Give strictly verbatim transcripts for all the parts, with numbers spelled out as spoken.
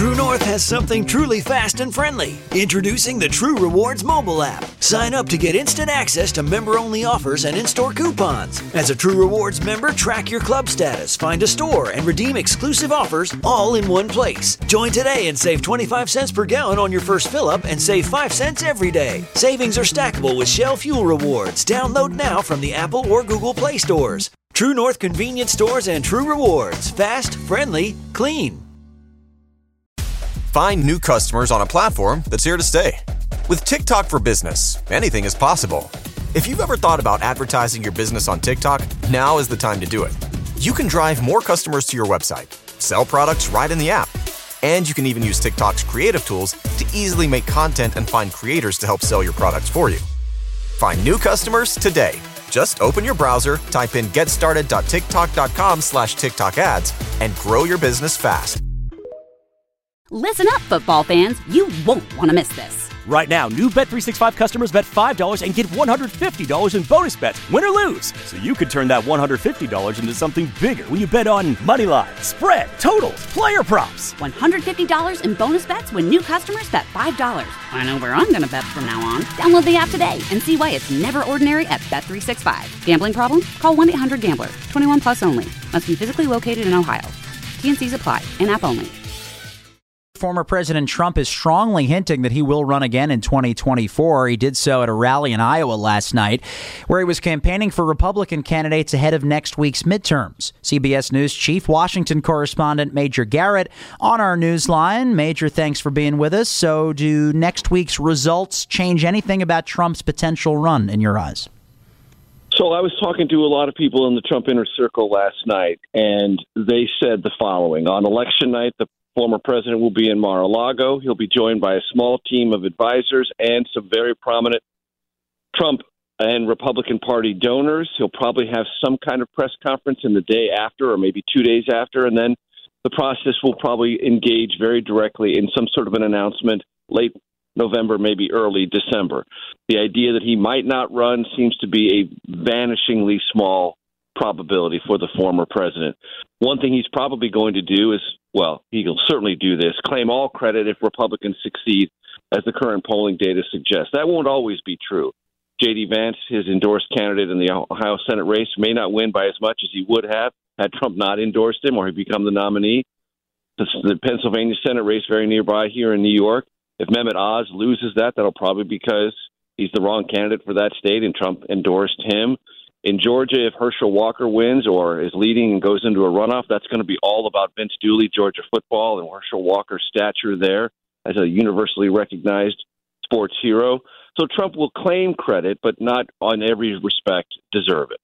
True North has something truly fast and friendly. Introducing the True Rewards mobile app. Sign up to get instant access to member-only offers and in-store coupons. As a True Rewards member, track your club status, find a store, and redeem exclusive offers all in one place. Join today and save twenty-five cents per gallon on your first fill-up and save five cents every day. Savings are stackable with Shell Fuel Rewards. Download now from the Apple or Google Play stores. True North Convenience Stores and True Rewards. Fast, friendly, clean. Find new customers on a platform that's here to stay. With TikTok for Business, anything is possible. If you've ever thought about advertising your business on TikTok, now is the time to do it. You can drive more customers to your website, sell products right in the app, and you can even use TikTok's creative tools to easily make content and find creators to help sell your products for you. Find new customers today. Just open your browser, type in getstarted.tiktok.com slash TikTok ads, and grow your business fast. Listen up, football fans. You won't want to miss this. Right now, new Bet three sixty-five customers bet five dollars and get one hundred fifty dollars in bonus bets, win or lose. So you could turn that one hundred fifty dollars into something bigger when you bet on money line, spread, totals, player props. one hundred fifty dollars in bonus bets when new customers bet five dollars. I know where I'm going to bet from now on. Download the app today and see why it's never ordinary at Bet three sixty-five. Gambling problem? Call one eight hundred gambler. twenty-one plus only. Must be physically located in Ohio. T and C's apply. In-app only. Former President Trump is strongly hinting that he will run again in twenty twenty-four. He did so at a rally in Iowa last night, where he was campaigning for Republican candidates ahead of next week's midterms. C B S News Chief Washington correspondent Major Garrett on our news line. Major, thanks for being with us. So do next week's results change anything about Trump's potential run in your eyes? So I was talking to a lot of people in the Trump inner circle last night, and they said the following. On election night, the former president will be in Mar-a-Lago. He'll be joined by a small team of advisors and some very prominent Trump and Republican Party donors. He'll probably have some kind of press conference in the day after or maybe two days after, and then the process will probably engage very directly in some sort of an announcement late November, maybe early December. The idea that he might not run seems to be a vanishingly small probability for the former president. One thing he's probably going to do is, well, he'll certainly do this, claim all credit if Republicans succeed, as the current polling data suggests. That won't always be true. J D. Vance, his endorsed candidate in the Ohio Senate race, may not win by as much as he would have had Trump not endorsed him or he become the nominee. The, the Pennsylvania Senate race very nearby here in New York. If Mehmet Oz loses that, that'll probably be because he's the wrong candidate for that state and Trump endorsed him. In Georgia, if Herschel Walker wins or is leading and goes into a runoff, that's going to be all about Vince Dooley, Georgia football, and Herschel Walker's stature there as a universally recognized sports hero. So Trump will claim credit, but not on every respect deserve it.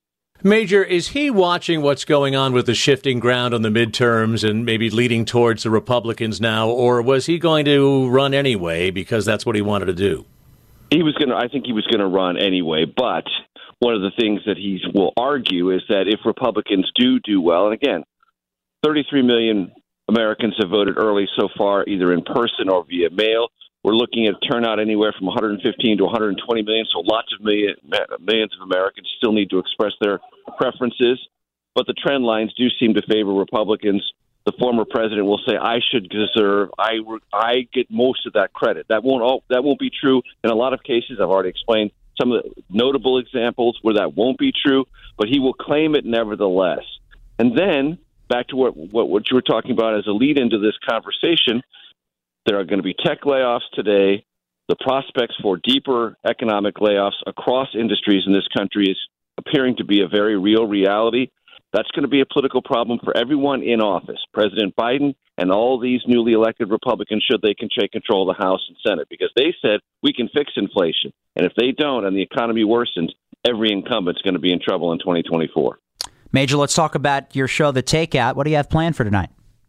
Major, is he watching what's going on with the shifting ground on the midterms and maybe leading towards the Republicans now, or was he going to run anyway because that's what he wanted to do? He was going to. I think he was going to run anyway, but one of the things that he will argue is that if Republicans do do well, and again, thirty-three million Americans have voted early so far, either in person or via mail. We're looking at turnout anywhere from one hundred fifteen to one hundred twenty million, so lots of million, millions of Americans still need to express their preferences. But the trend lines do seem to favor Republicans. The former president will say, I should deserve, I, I get most of that credit. That won't all, that won't be true in a lot of cases. I've already explained some of the notable examples where that won't be true, but he will claim it nevertheless. And then, back to what, what, what you were talking about as a lead into this conversation, there are going to be tech layoffs today. The prospects for deeper economic layoffs across industries in this country is appearing to be a very real reality. That's going to be a political problem for everyone in office, President Biden and all these newly elected Republicans, should they can take control of the House and Senate, because they said we can fix inflation. And if they don't and the economy worsens, every incumbent's going to be in trouble in twenty twenty-four. Major, let's talk about your show, The Takeout. What do you have planned for tonight?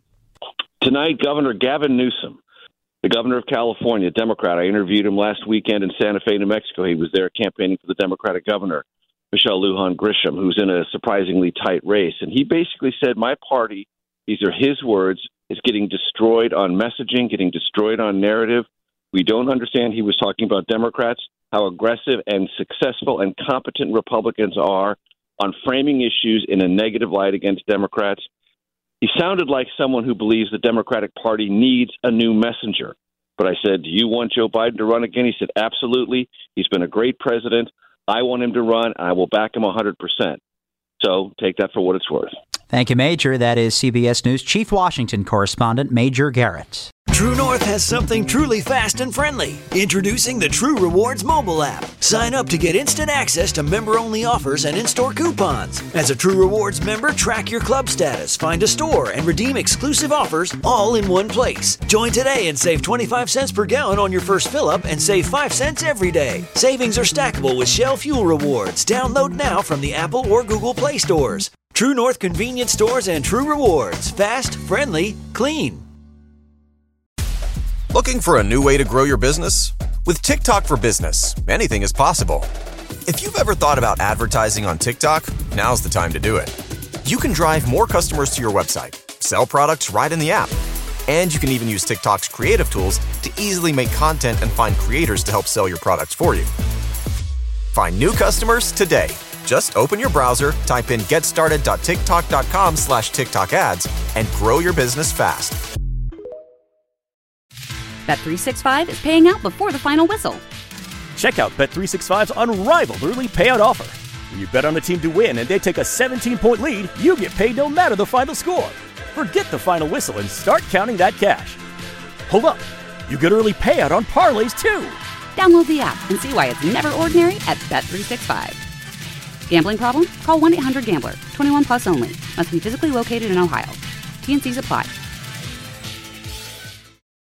Tonight, Governor Gavin Newsom, the governor of California, Democrat. I interviewed him last weekend in Santa Fe, New Mexico. He was there campaigning for the Democratic governor, Michelle Lujan Grisham, who's in a surprisingly tight race. And he basically said, my party, these are his words, is getting destroyed on messaging, getting destroyed on narrative. We don't understand, he was talking about Democrats, how aggressive and successful and competent Republicans are on framing issues in a negative light against Democrats. He sounded like someone who believes the Democratic Party needs a new messenger. But I said, do you want Joe Biden to run again? He said, absolutely. He's been a great president. I want him to run. I will back him one hundred percent. So take that for what it's worth. Thank you, Major. That is C B S News Chief Washington Correspondent Major Garrett. True North has something truly fast and friendly. Introducing the True Rewards mobile app. Sign up to get instant access to member-only offers and in-store coupons. As a True Rewards member, track your club status, find a store, and redeem exclusive offers all in one place. Join today and save twenty-five cents per gallon on your first fill-up and save five cents every day. Savings are stackable with Shell Fuel Rewards. Download now from the Apple or Google Play stores. True North convenience stores and True Rewards. Fast, friendly, clean. Looking for a new way to grow your business? With TikTok for Business, anything is possible. If you've ever thought about advertising on TikTok, now's the time to do it. You can drive more customers to your website, sell products right in the app, and you can even use TikTok's creative tools to easily make content and find creators to help sell your products for you. Find new customers today. Just open your browser, type in getstarted.tiktok.com slash TikTok ads, and grow your business fast. Bet three sixty-five is paying out before the final whistle. Check out Bet three sixty-five's unrivaled early payout offer. When you bet on a team to win and they take a seventeen-point lead, you get paid no matter the final score. Forget the final whistle and start counting that cash. Hold up. You get early payout on parlays, too. Download the app and see why it's never ordinary at Bet three sixty-five. Gambling problem? Call one eight hundred gambler. twenty-one plus only. Must be physically located in Ohio. T and C's apply.